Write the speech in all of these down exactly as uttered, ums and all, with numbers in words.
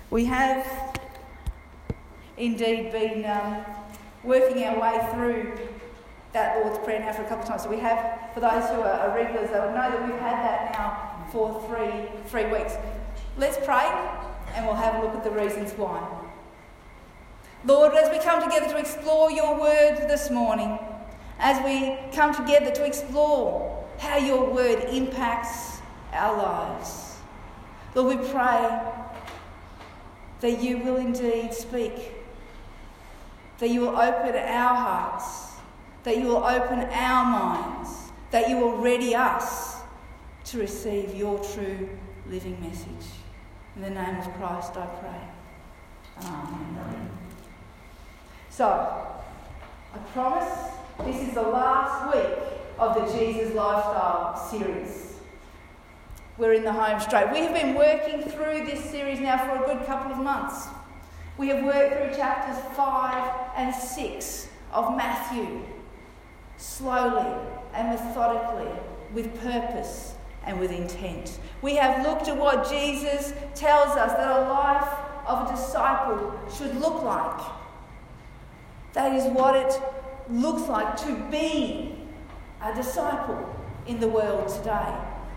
We have indeed been um, working our way through that Lord's Prayer now for a couple of times. So we have, for those who are, are regulars, they would know that we've had that now for three, three weeks. Let's pray and we'll have a look at the reasons why. Lord, as we come together to explore your word this morning, as we come together to explore how your word impacts our lives, Lord, we pray that you will indeed speak, that you will open our hearts, that you will open our minds, that you will ready us to receive your true living message. In the name of Christ I pray. Amen. So, I promise this is the last week of the Jesus Lifestyle series. We're in the home straight. We have been working through this series now for a good couple of months. We have worked through chapters five and six of Matthew, slowly and methodically, with purpose and with intent. We have looked at what Jesus tells us that a life of a disciple should look like. That is what it looks like to be a disciple in the world today.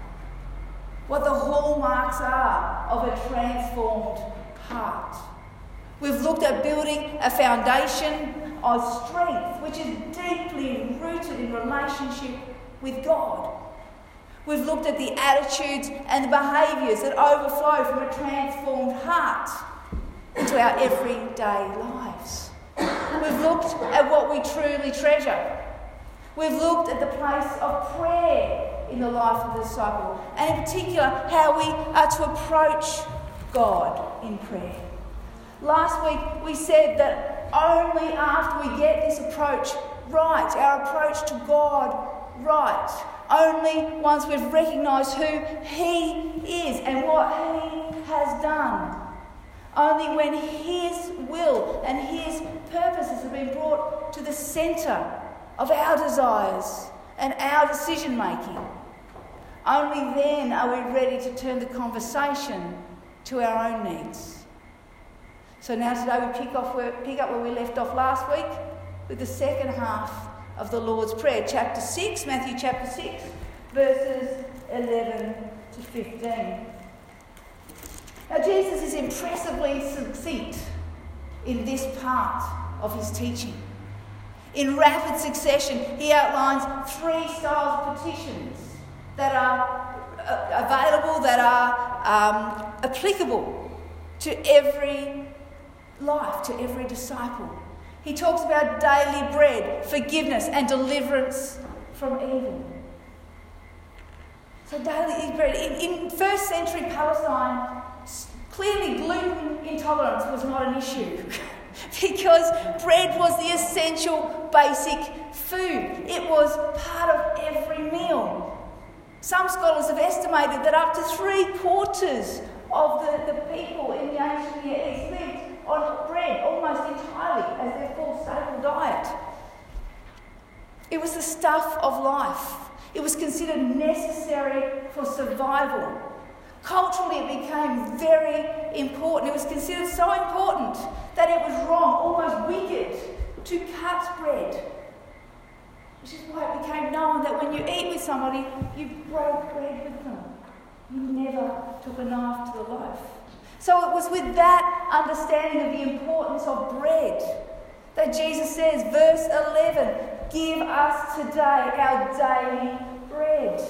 What the hallmarks are of a transformed heart. We've looked at building a foundation of strength which is deeply rooted in relationship with God. We've looked at the attitudes and the behaviours that overflow from a transformed heart into our everyday lives. We've looked at what we truly treasure. We've looked at the place of prayer in the life of the disciple, and in particular how we are to approach God in prayer. Last week we said that only after we get this approach right, our approach to God right, only once we've recognised who He is and what He has done, only when His will and His purposes have been brought to the centre of our desires and our decision making, only then are we ready to turn the conversation to our own needs. So now today we pick, off where, pick up where we left off last week with the second half of the Lord's Prayer, chapter six, Matthew chapter six, verses eleven to fifteen. Now Jesus is impressively succinct in this part of his teaching. In rapid succession, he outlines three styles of petitions that are uh, available, that are um, applicable to every life, to every disciple. He talks about daily bread, forgiveness, and deliverance from evil. So daily bread. In, in first century Palestine, clearly gluten intolerance was not an issue because bread was the essential basic food. It was part of every meal. Some scholars have estimated that up to three quarters of the, the people in the ancient Near East lived on bread almost entirely as their full staple diet. It was the stuff of life. It was considered necessary for survival. Culturally, it became very important. It was considered so important that it was wrong, almost wicked, to cut bread. Which is why it became known that when you eat with somebody, you broke bread with them. You never took a knife to the loaf. So it was with that understanding of the importance of bread that Jesus says, verse eleven, give us today our daily bread.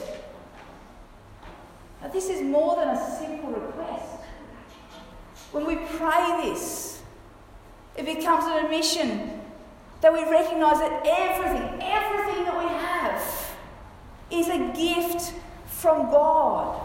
Now this is more than a simple request. When we pray this, it becomes an admission that we recognise that everything, everything that we have is a gift from God.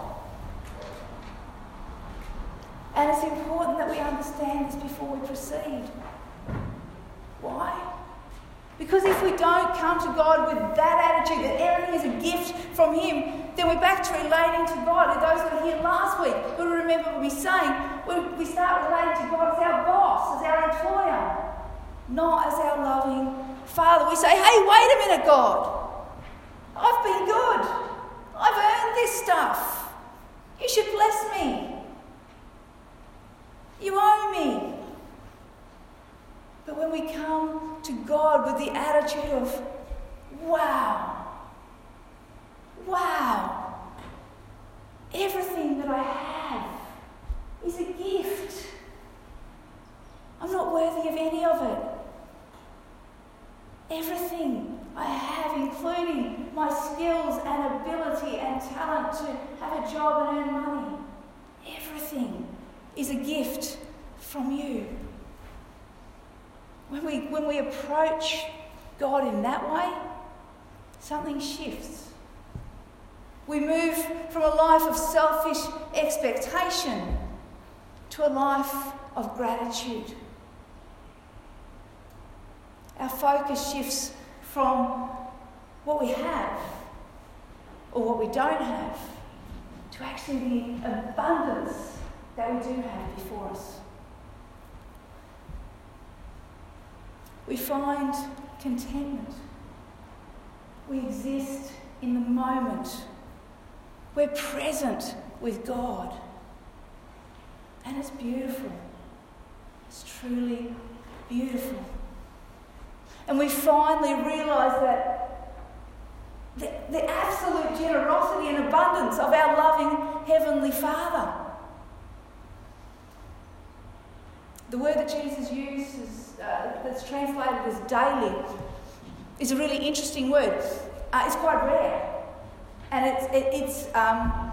And it's important that we understand this before we proceed. Why? Because if we don't come to God with that attitude, that everything is a gift from Him, then we're back to relating to God. And those that were here last week will remember me saying, we start relating to God as our boss, as our employer, not as our loving Father. We say, hey, wait a minute, God. I've been good. I've earned this stuff. You should bless me. You owe we come to God with the attitude of, wow, wow, everything that I have is a gift. I'm not worthy of any of it. Everything I have, including my skills and ability and talent to have a job and earn money, everything is a gift from you. When we, when we approach God in that way, something shifts. We move from a life of selfish expectation to a life of gratitude. Our focus shifts from what we have or what we don't have to actually the abundance that we do have before us. We find contentment. We exist in the moment. We're present with God. And it's beautiful. It's truly beautiful. And we finally realise that the, the absolute generosity and abundance of our loving Heavenly Father. The word that Jesus uses, uh, that's translated as daily, is a really interesting word. Uh, it's quite rare. And it's, it, it's, um,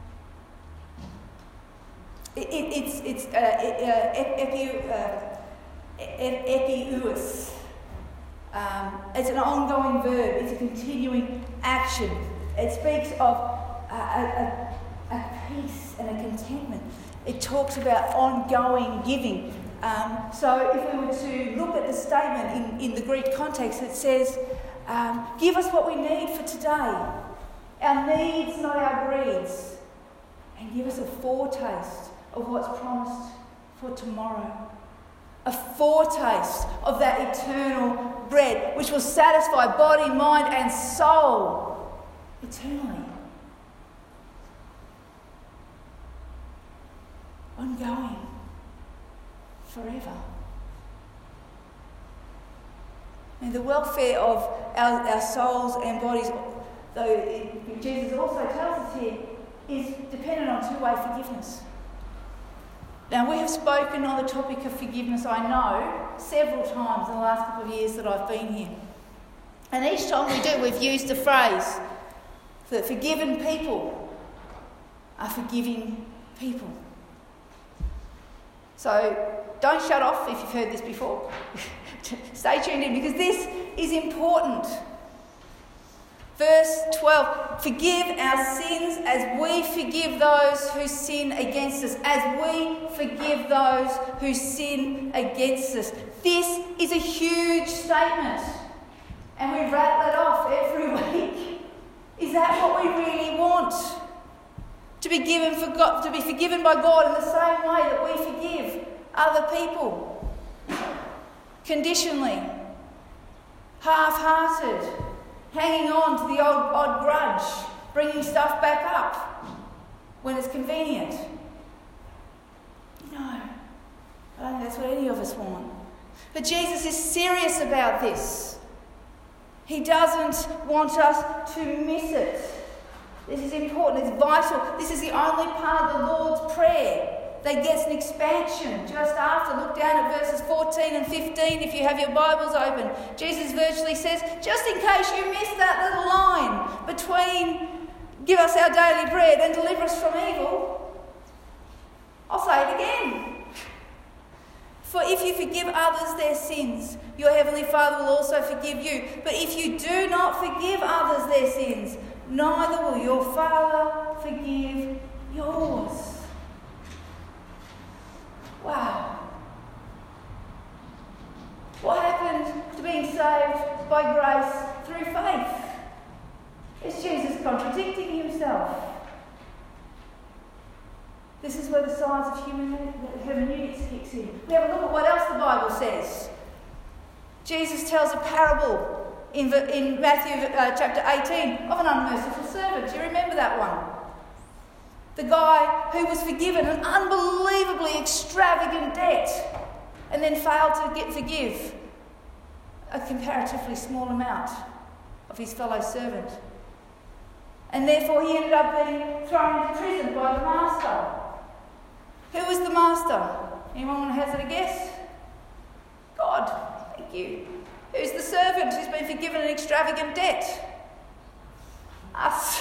it, it, it's, it's, uh, it, uh, epiouos. Um, it's an ongoing verb. It's a continuing action. It speaks of a, a, a peace and a contentment. It talks about ongoing giving. Um, so if we were to look at the statement in, in the Greek context, it says, um, give us what we need for today. Our needs, not our greeds. And give us a foretaste of what's promised for tomorrow. A foretaste of that eternal bread, which will satisfy body, mind, and soul eternally. Ongoing. Forever. And the welfare of our, our souls and bodies, though it, Jesus also tells us here, is dependent on two-way forgiveness. Now, we have spoken on the topic of forgiveness, I know, several times in the last couple of years that I've been here. And each time we do, we've used the phrase that forgiven people are forgiving people. So, don't shut off if you've heard this before. Stay tuned in, because this is important. Verse twelve, forgive our sins as we forgive those who sin against us, as we forgive those who sin against us. This is a huge statement, and we rattle it off every week. Is that what we really want? To be given for God, to be forgiven by God in the same way that we forgive other people? Conditionally, half-hearted, hanging on to the old odd grudge, bringing stuff back up when it's convenient. No, I don't think that's what any of us want. But Jesus is serious about this. He doesn't want us to miss it. This is important, it's vital. This is the only part of the Lord's Prayer that gets an expansion just after. Look down at verses fourteen and fifteen if you have your Bibles open. Jesus virtually says, just in case you missed that little line between give us our daily bread and deliver us from evil, I'll say it again. For if you forgive others their sins, your heavenly Father will also forgive you. But if you do not forgive others their sins, neither will your Father forgive yours. Wow. What happened to being saved by grace through faith? Is Jesus contradicting himself? This is where the science of human hermeneutics kicks in. We have a look at what else the Bible says. Jesus tells a parable in, in Matthew uh, chapter eighteen of an unmerciful servant. Do you remember that one? The guy who was forgiven an unbelievably extravagant debt and then failed to get forgive a comparatively small amount of his fellow servant. And therefore he ended up being thrown into prison by the master. Who was the master? Anyone want to hazard a guess? God. Thank you. Who's the servant who's been forgiven an extravagant debt? Us.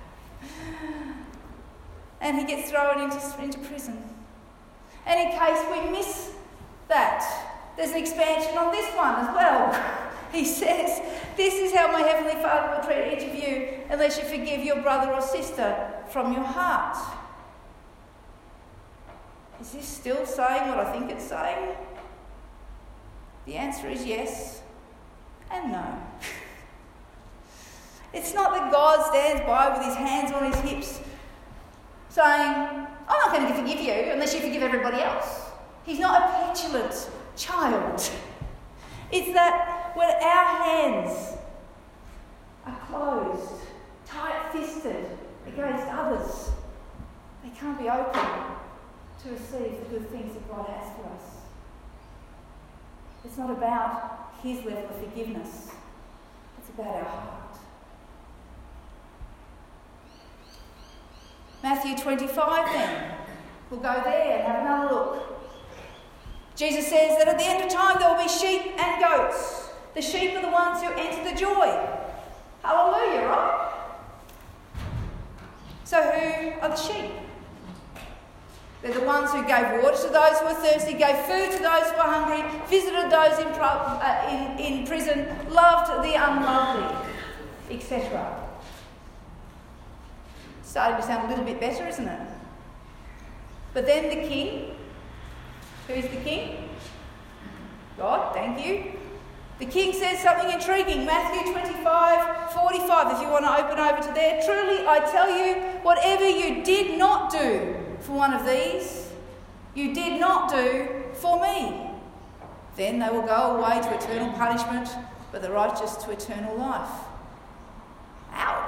And he gets thrown into, into prison. And in case we miss that, there's an expansion on this one as well. He says, this is how my Heavenly Father will treat each of you unless you forgive your brother or sister from your heart. Is this still saying what I think it's saying? The answer is yes and no. It's not that God stands by with his hands on his hips saying, I'm not going to forgive you unless you forgive everybody else. He's not a petulant child. It's that when our hands are closed, tight-fisted against others, they can't be open to receive the good things that God has for us. It's not about his level of forgiveness. It's about our heart. Matthew twenty-five then. We'll go there and have another look. Jesus says that at the end of time there will be sheep and goats. The sheep are the ones who enter the joy. Hallelujah, right? So who are the sheep? They're the ones who gave water to those who were thirsty, gave food to those who were hungry, visited those in, pro- uh, in, in prison, loved the unlovely, et cetera. Starting to sound a little bit better, isn't it? But then the king. Who's the king? God, thank you. The king says something intriguing. Matthew twenty-five, forty-five, if you want to open over to there. Truly, I tell you, whatever you did not do for one of these, you did not do for me. Then they will go away to eternal punishment, but the righteous to eternal life. Ouch.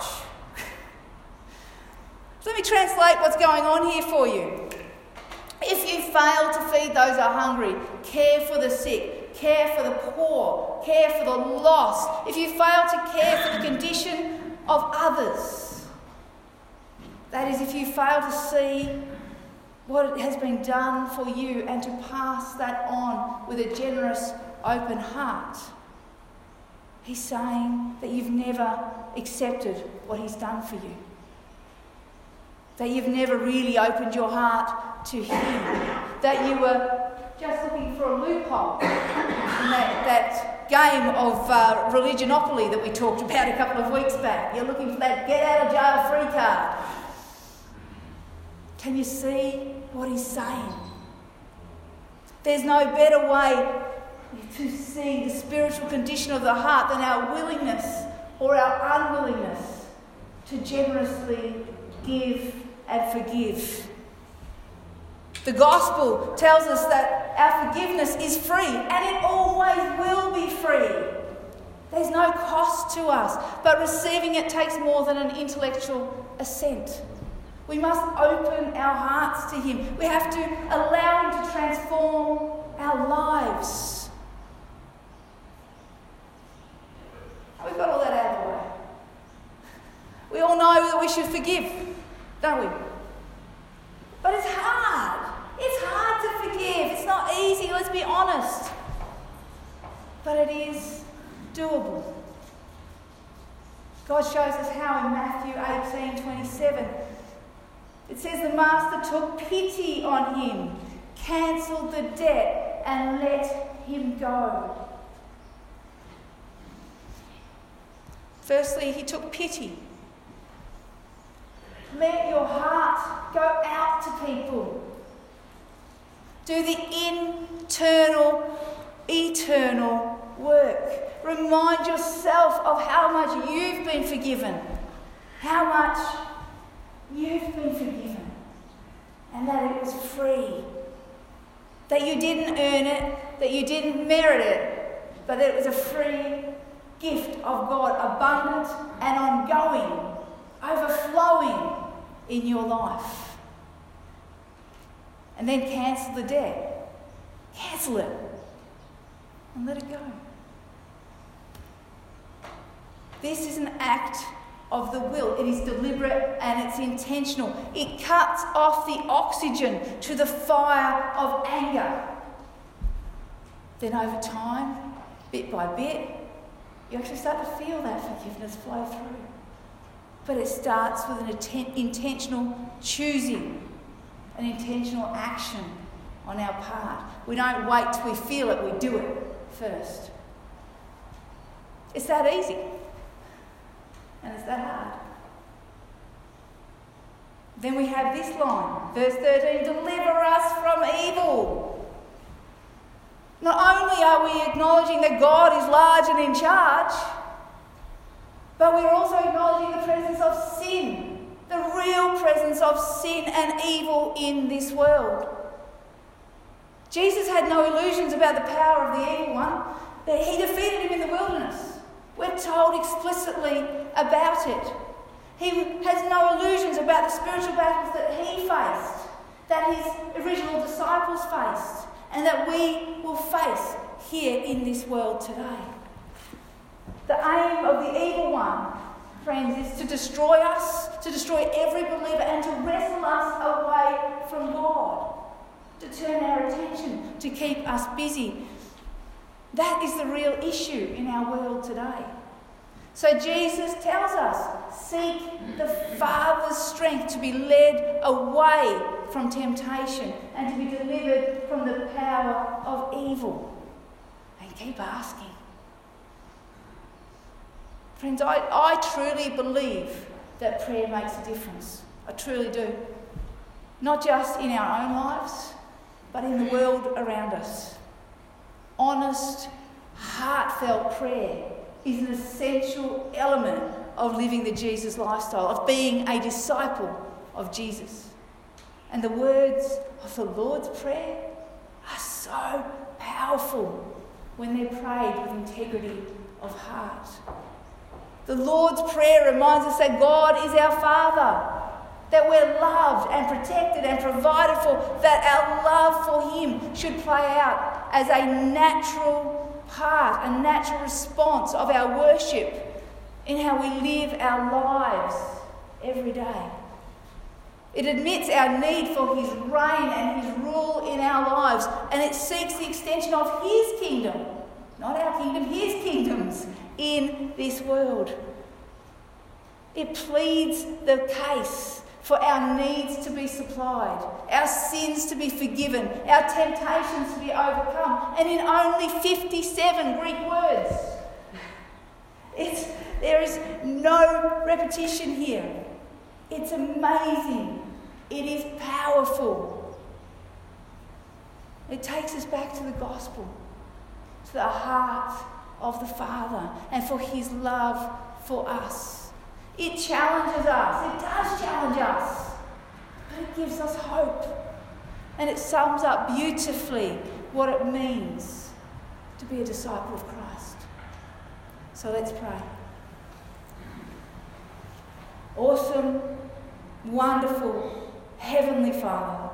So let me translate what's going on here for you. If you fail to feed those who are hungry, care for the sick, care for the poor, care for the lost, if you fail to care for the condition of others, that is, if you fail to see what has been done for you and to pass that on with a generous, open heart, he's saying that you've never accepted what he's done for you. That you've never really opened your heart to him. That you were just looking for a loophole in that, that game of uh, religionopoly that we talked about a couple of weeks back. You're looking for that get out of jail free card. Can you see what he's saying? There's no better way to see the spiritual condition of the heart than our willingness or our unwillingness to generously give and forgive. The gospel tells us that our forgiveness is free, and it always will be free. There's no cost to us, but receiving it takes more than an intellectual assent. We must open our hearts to him. We have to allow him to transform our lives. We've got all that out of the way. We all know that we should forgive, don't we? But it's hard. It's hard to forgive. It's not easy, let's be honest. But it is doable. God shows us how in Matthew eighteen twenty-seven. It says the master took pity on him, cancelled the debt, and let him go. Firstly, he took pity. Let your heart go out to people. Do the internal, eternal work. Remind yourself of how much you've been forgiven, how much you've been forgiven, and that it was free. That you didn't earn it, that you didn't merit it, but that it was a free gift of God, abundant and ongoing, overflowing in your life. And then cancel the debt. Cancel it. And let it go. This is an act of the will. It is deliberate and it's intentional. It cuts off the oxygen to the fire of anger. Then over time, bit by bit, you actually start to feel that forgiveness flow through. But it starts with an atten- intentional choosing, an intentional action on our part. We don't wait till we feel it, we do it first. It's that easy. And it's that hard. Then we have this line, verse thirteen, deliver us from evil. Not only are we acknowledging that God is large and in charge, but we're also acknowledging the presence of sin, the real presence of sin and evil in this world. Jesus had no illusions about the power of the evil one. He defeated him in the wilderness. We're told explicitly about it. He has no illusions about the spiritual battles that he faced, that his original disciples faced, and that we will face here in this world today. The aim of the evil one, friends, is to destroy us, to destroy every believer, and to wrestle us away from God, to turn our attention, to keep us busy. That is the real issue in our world today. So Jesus tells us, seek the Father's strength to be led away from temptation and to be delivered from the power of evil. And keep asking. Friends, I, I truly believe that prayer makes a difference. I truly do. Not just in our own lives, but in the world around us. Honest, heartfelt prayer is an essential element of living the Jesus lifestyle, of being a disciple of Jesus. And the words of the Lord's Prayer are so powerful when they're prayed with integrity of heart. The Lord's Prayer reminds us that God is our Father, that we're loved and protected and provided for, that our love for Him should play out as a natural part, a natural response of our worship in how we live our lives every day. It admits our need for His reign and His rule in our lives, and it seeks the extension of His kingdom, not our kingdom, His kingdoms in this world. It pleads the case for our needs to be supplied, our sins to be forgiven, our temptations to be overcome, and in only fifty-seven Greek words. It's, there is no repetition here. It's amazing. It is powerful. It takes us back to the gospel, to the heart of the Father, and for His love for us. It challenges us. It does challenge us. But it gives us hope. And it sums up beautifully what it means to be a disciple of Christ. So let's pray. Awesome, wonderful, Heavenly Father,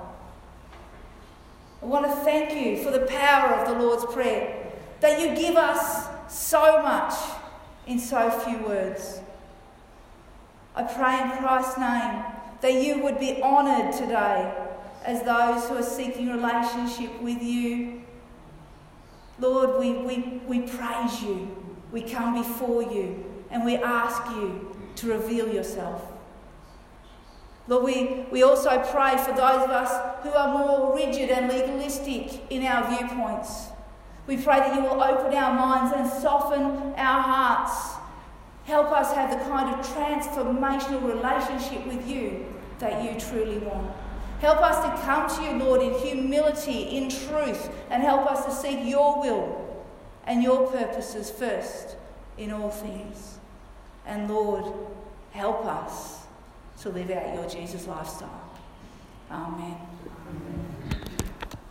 I want to thank You for the power of the Lord's Prayer, that You give us so much in so few words. I pray in Christ's name that You would be honoured today as those who are seeking relationship with You. Lord, we, we, we praise You. We come before You and we ask You to reveal Yourself. Lord, we, we also pray for those of us who are more rigid and legalistic in our viewpoints. We pray that You will open our minds and soften our hearts. Help us have the kind of transformational relationship with You that You truly want. Help us to come to You, Lord, in humility, in truth, and help us to seek Your will and Your purposes first in all things. And Lord, help us to live out Your Jesus lifestyle. Amen.